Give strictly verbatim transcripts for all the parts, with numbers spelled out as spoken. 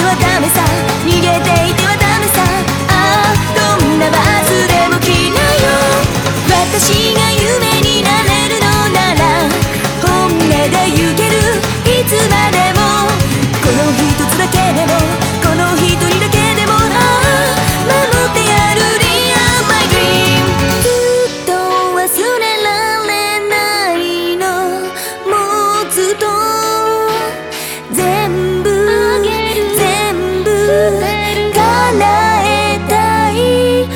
はダメさ、逃げていてはダメさ。ああどんなバスでも来なよ。私が夢になれるのなら本音で行ける、いつまでも。この一つだけでも、この一人だけでも、ああ守ってやる。 Real my dream。 ずっと忘れられないの、もうずっと全部全部叶えたい。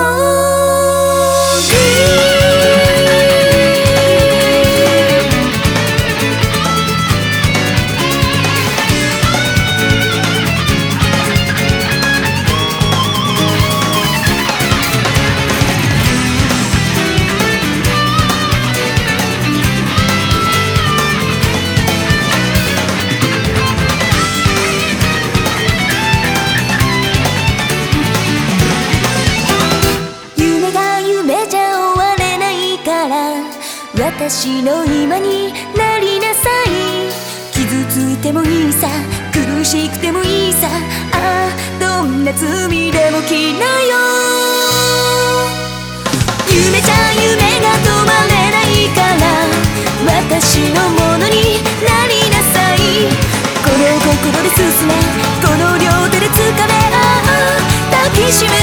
私の今になりなさい。傷ついてもいいさ、苦しくてもいいさ。ああどんな罪でも来なよ。夢じゃ夢が止まれないから、私のものになりなさい。この心で進め、この両手で掴め、ああ抱きしめ